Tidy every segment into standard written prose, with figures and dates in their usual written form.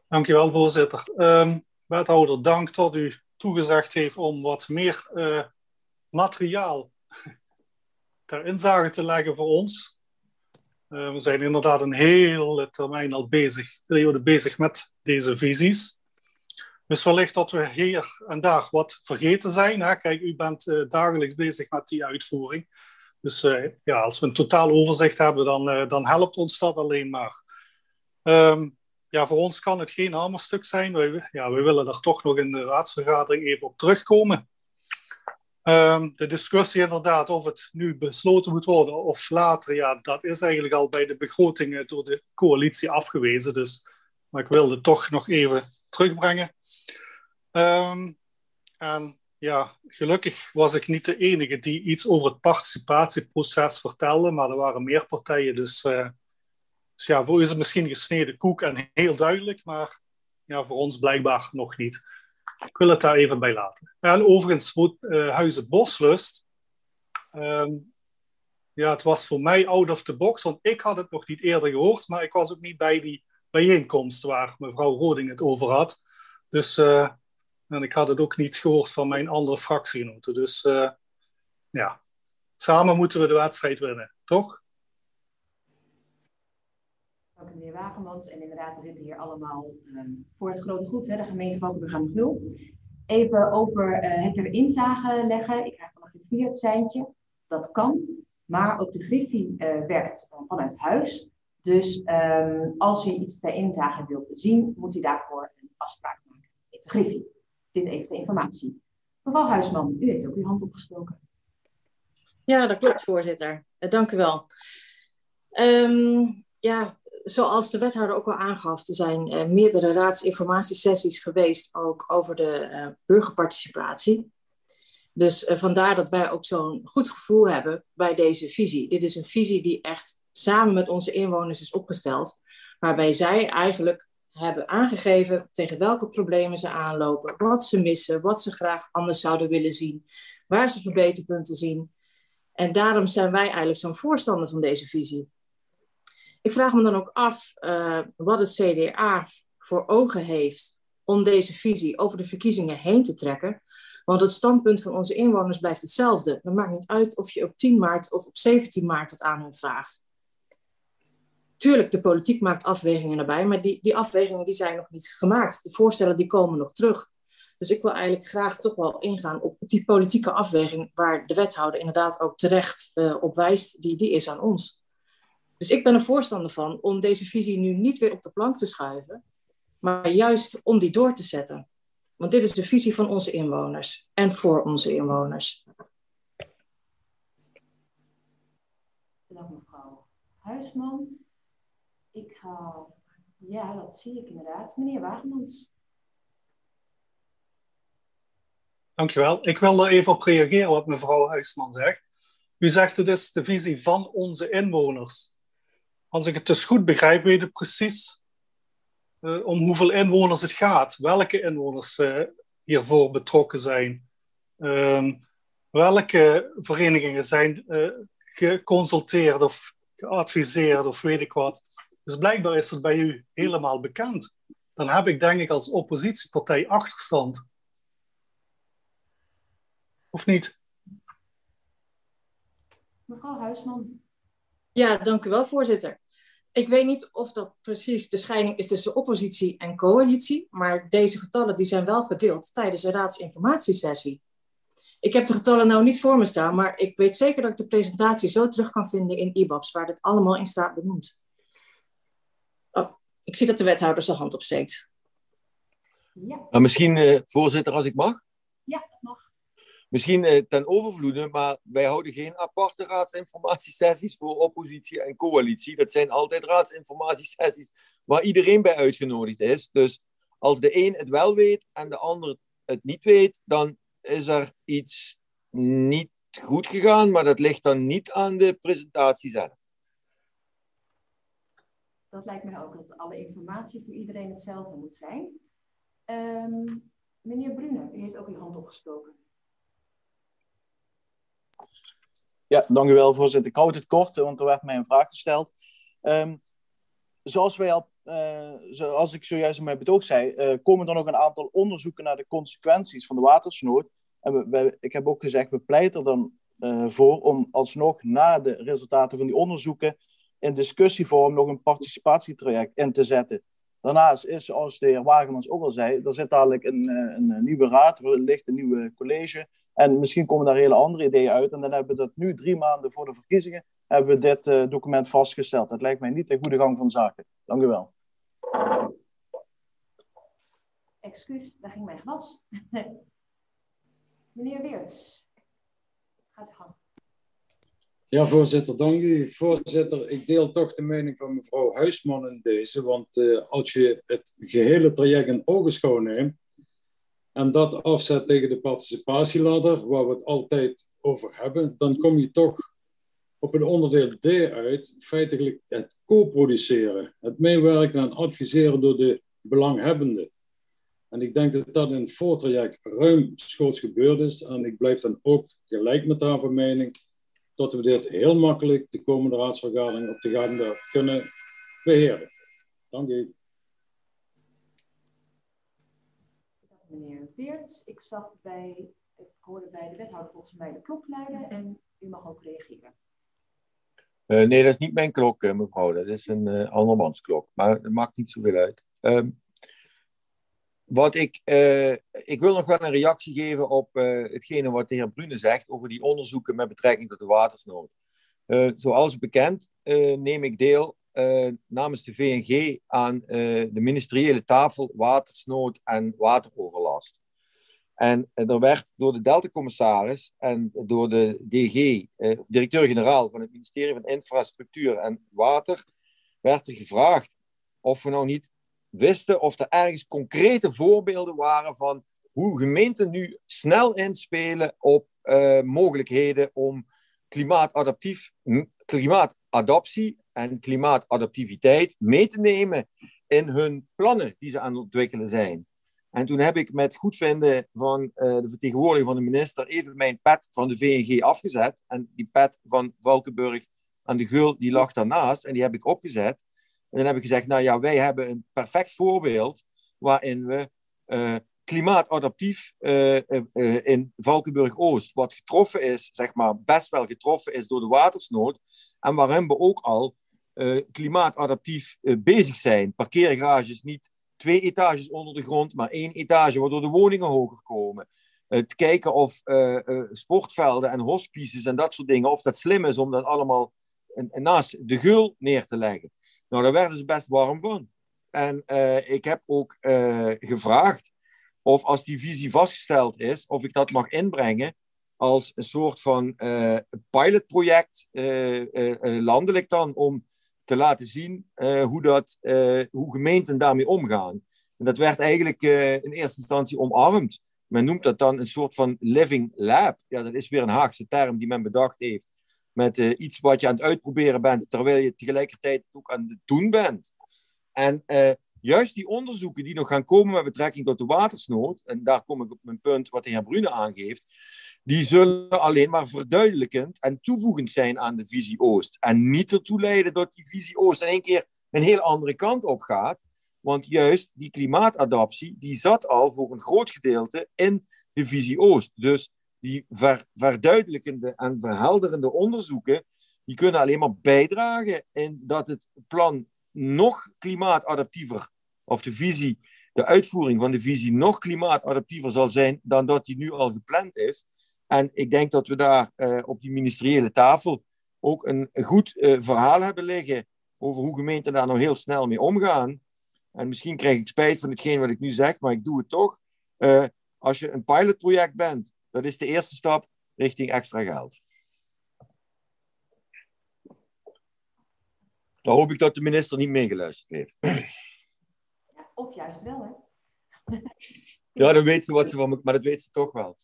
Dankjewel, voorzitter. Wethouder, dank dat u toegezegd heeft om wat meer materiaal ter inzage te leggen voor ons. We zijn inderdaad een hele termijn al bezig met deze visies. Dus wellicht dat we hier en daar wat vergeten zijn. Hè? Kijk, u bent dagelijks bezig met die uitvoering. Dus ja, als we een totaal overzicht hebben, dan helpt ons dat alleen maar. Ja, voor ons kan het geen hamerstuk zijn. We willen daar toch nog in de raadsvergadering even op terugkomen. De discussie inderdaad of het nu besloten moet worden of later, ja, dat is eigenlijk al bij de begrotingen door de coalitie afgewezen. Dus, maar ik wilde het toch nog even terugbrengen. En ja, gelukkig was ik niet de enige die iets over het participatieproces vertelde, maar er waren meer partijen. Dus ja, voor u is het misschien gesneden koek en heel duidelijk, maar ja, voor ons blijkbaar nog niet. Ik wil het daar even bij laten. En overigens, Huizen Boslust, ja, het was voor mij out of the box, want ik had het nog niet eerder gehoord, maar ik was ook niet bij die bijeenkomst waar mevrouw Roding het over had. Dus en ik had het ook niet gehoord van mijn andere fractiegenoten. Dus ja, samen moeten we de wedstrijd winnen, toch? Dank meneer Wagemans. En inderdaad, we zitten hier allemaal voor het grote goed, hè, de gemeente Valkenburg-aan-de-Gul. Even over het ter inzage leggen. Ik krijg van de griffie het seintje. Dat kan. Maar ook de griffie werkt vanuit huis. Dus als u iets ter inzage wilt zien, moet u daarvoor een afspraak maken met de griffie. Dit even de informatie. Mevrouw Huisman, u heeft ook uw hand opgestoken. Ja, dat klopt, voorzitter. Dank u wel. Ja, zoals de wethouder ook al aangaf, er zijn meerdere raadsinformatiesessies geweest ook over de burgerparticipatie. Dus vandaar dat wij ook zo'n goed gevoel hebben bij deze visie. Dit is een visie die echt samen met onze inwoners is opgesteld, waarbij zij eigenlijk hebben aangegeven tegen welke problemen ze aanlopen, wat ze missen, wat ze graag anders zouden willen zien, waar ze verbeterpunten zien. En daarom zijn wij eigenlijk zo'n voorstander van deze visie. Ik vraag me dan ook af wat het CDA voor ogen heeft om deze visie over de verkiezingen heen te trekken. Want het standpunt van onze inwoners blijft hetzelfde. Het maakt niet uit of je op 10 maart of op 17 maart het aan hun vraagt. Tuurlijk, de politiek maakt afwegingen erbij, maar die afwegingen die zijn nog niet gemaakt. De voorstellen die komen nog terug. Dus ik wil eigenlijk graag toch wel ingaan op die politieke afweging waar de wethouder inderdaad ook terecht op wijst, die is aan ons. Dus ik ben er voorstander van om deze visie nu niet weer op de plank te schuiven, maar juist om die door te zetten. Want dit is de visie van onze inwoners en voor onze inwoners. Bedankt mevrouw Huisman. Ja, dat zie ik inderdaad. Meneer Wagemans. Dankjewel. Ik wil er even op reageren wat mevrouw Huisman zegt. U zegt het is de visie van onze inwoners. Als ik het dus goed begrijp, weet u precies om hoeveel inwoners het gaat. Welke inwoners hiervoor betrokken zijn. Welke verenigingen zijn geconsulteerd of geadviseerd of weet ik wat. Dus blijkbaar is het bij u helemaal bekend. Dan heb ik denk ik als oppositiepartij achterstand. Of niet? Mevrouw Huisman. Ja, dank u wel, voorzitter. Ik weet niet of dat precies de scheiding is tussen oppositie en coalitie, maar deze getallen die zijn wel gedeeld tijdens de raadsinformatiesessie. Ik heb de getallen nou niet voor me staan, maar ik weet zeker dat ik de presentatie zo terug kan vinden in IBABS, waar dit allemaal in staat benoemd. Oh, ik zie dat de wethouder zijn hand opsteekt. Ja. Maar misschien, voorzitter, als ik mag? Ja, dat mag. Misschien ten overvloede, maar wij houden geen aparte raadsinformatiesessies voor oppositie en coalitie. Dat zijn altijd raadsinformatiesessies waar iedereen bij uitgenodigd is. Dus als de een het wel weet en de ander het niet weet, dan is er iets niet goed gegaan, maar dat ligt dan niet aan de presentatie zelf. Dat lijkt mij ook, dat alle informatie voor iedereen hetzelfde moet zijn. Meneer Brune, u heeft ook uw hand opgestoken. Ja, dank u wel, voorzitter. Ik houd het kort, want er werd mij een vraag gesteld. Zoals wij al zoals ik zojuist in mijn betoog zei, komen er nog een aantal onderzoeken naar de consequenties van de watersnood. En ik heb ook gezegd, we pleiten er dan voor om alsnog na de resultaten van die onderzoeken in discussievorm nog een participatietraject in te zetten. Daarnaast is, zoals de heer Wagemans ook al zei, er zit dadelijk een nieuwe raad, er ligt een nieuwe college. En misschien komen daar hele andere ideeën uit. En dan hebben we dat nu 3 maanden voor de verkiezingen, hebben we dit document vastgesteld. Dat lijkt mij niet de goede gang van zaken. Dank u wel. Excuus, daar ging mijn glas. Meneer Weerts, gaat u gang. Ja, voorzitter, dank u. Voorzitter, ik deel toch de mening van mevrouw Huisman in deze. Want als je het gehele traject in ogenschouw neemt en dat afzet tegen de participatieladder, waar we het altijd over hebben, dan kom je toch op een onderdeel D uit, feitelijk het co-produceren, het meewerken en adviseren door de belanghebbenden. En ik denk dat dat in het voortraject ruimschoots gebeurd is. En ik blijf dan ook gelijk met haar van mening dat we dit heel makkelijk de komende raadsvergadering op de agenda kunnen beheren. Dank u. Meneer Weerts, ik hoorde bij de wethouder volgens mij de klok luiden en u mag ook reageren. Nee, dat is niet mijn klok, mevrouw. Dat is een andermans klok. Maar dat maakt niet zoveel uit. Ik wil nog wel een reactie geven op hetgene wat de heer Brune zegt over die onderzoeken met betrekking tot de watersnood. Zoals bekend neem ik deel namens de VNG aan de ministeriële tafel watersnood en wateroverlast. En er werd door de Delta-commissaris en door de DG, directeur-generaal van het ministerie van Infrastructuur en Water, werd er gevraagd of we nou niet wisten of er ergens concrete voorbeelden waren van hoe gemeenten nu snel inspelen op mogelijkheden om klimaatadaptie en klimaatadaptiviteit mee te nemen in hun plannen die ze aan het ontwikkelen zijn. En toen heb ik met goedvinden van de vertegenwoordiger van de minister even mijn pet van de VNG afgezet. En die pet van Valkenburg aan de Geul, die lag daarnaast en die heb ik opgezet. En dan heb ik gezegd, nou ja, wij hebben een perfect voorbeeld waarin we klimaatadaptief in Valkenburg-Oost, wat getroffen is, zeg maar, best wel getroffen is door de watersnood, en waarin we ook al klimaatadaptief bezig zijn. Parkeergarages niet 2 etages onder de grond, maar 1 etage, waardoor de woningen hoger komen. Te kijken of sportvelden en hospices en dat soort dingen, of dat slim is om dat allemaal naast de Geul neer te leggen. Nou, daar werden ze best warm van. En ik heb ook gevraagd of als die visie vastgesteld is, of ik dat mag inbrengen als een soort van pilotproject, landelijk dan, om te laten zien hoe gemeenten daarmee omgaan. En dat werd eigenlijk in eerste instantie omarmd. Men noemt dat dan een soort van living lab. Ja, dat is weer een Haagse term die men bedacht heeft. Met iets wat je aan het uitproberen bent, terwijl je tegelijkertijd ook aan het doen bent. En juist die onderzoeken die nog gaan komen met betrekking tot de watersnood, en daar kom ik op mijn punt wat de heer Brune aangeeft, die zullen alleen maar verduidelijkend en toevoegend zijn aan de visie Oost. En niet ertoe leiden dat die visie Oost in één keer een heel andere kant op gaat. Want juist die klimaatadaptie, die zat al voor een groot gedeelte in de visie Oost. Dus die verduidelijkende en verhelderende onderzoeken, die kunnen alleen maar bijdragen in dat het plan nog klimaatadaptiever, of de uitvoering van de visie nog klimaatadaptiever zal zijn dan dat die nu al gepland is. En ik denk dat we daar op die ministeriële tafel ook een goed verhaal hebben liggen over hoe gemeenten daar nou heel snel mee omgaan. En misschien krijg ik spijt van hetgeen wat ik nu zeg, maar ik doe het toch. Als je een pilotproject bent, dat is de eerste stap richting extra geld. Dan hoop ik dat de minister niet meegeluisterd heeft. Ja, of juist wel, hè? Ja, dan weet ze wat ze van me, maar dat weet ze toch wel.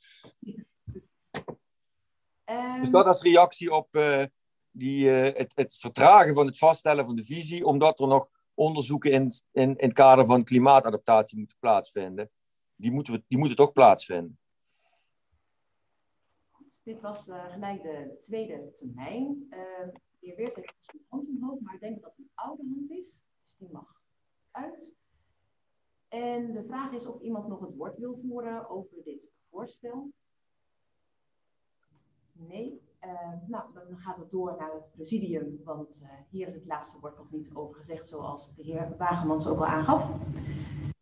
Dus dat als reactie op het vertragen van het vaststellen van de visie, omdat er nog onderzoeken in het kader van klimaatadaptatie moeten plaatsvinden. Die moeten toch plaatsvinden. Dit was gelijk de tweede termijn. De heer Weerts heeft een hand omhoog, maar ik denk dat het een oude hand is. Dus die mag uit. En de vraag is of iemand nog het woord wil voeren over dit voorstel. Nee. Nou, dan gaat het door naar het presidium, want hier is het laatste woord nog niet over gezegd, zoals de heer Wagemans ook al aangaf.